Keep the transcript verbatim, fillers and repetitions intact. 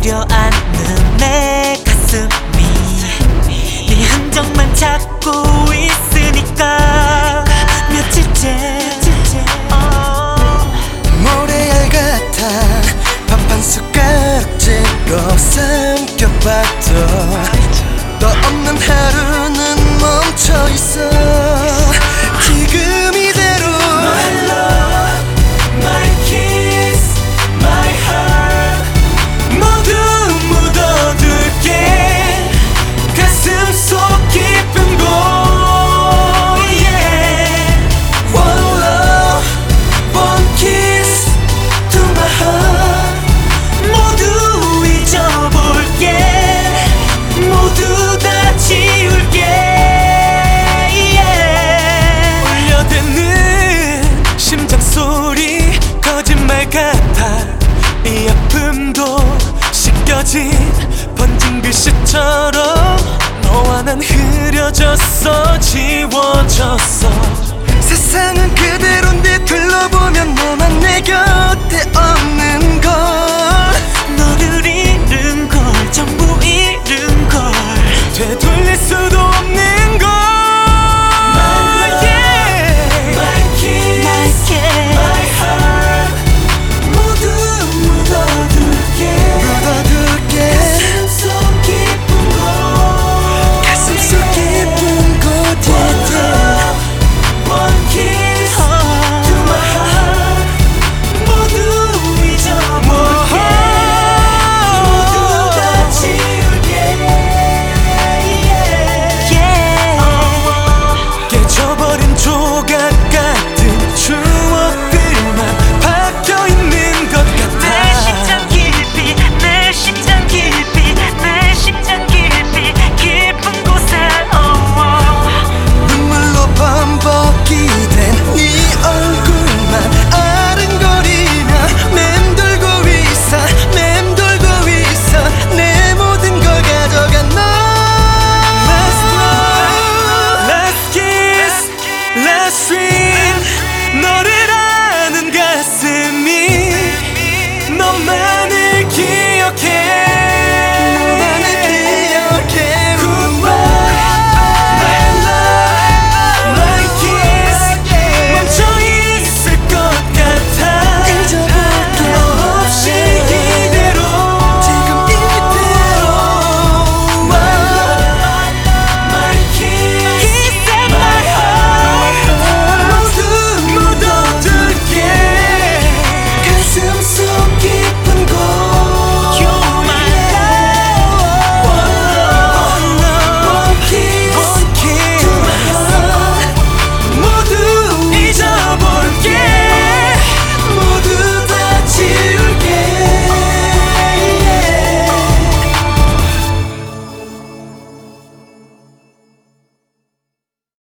주려앉는 내 가슴이 네 흔적만 찾고 있으니까 며칠째 모래알 같아 반반 숟가락째로 삼켜봐도 너 없는 하루는 멈춰있어 지금 이대로 My love, my kiss, my heart 모두 묻어둘게 가슴 속 깊은 곳 yeah. One love, one kiss to my heart 모두 잊어볼게 모두 다 지울게 yeah. 울려대는 심장 소리 거짓말 같아 이 아픔도 씻겨진 번진 글씨처럼 너와 난 흐려졌어 지워졌어 세상은 그대로인데 둘러보면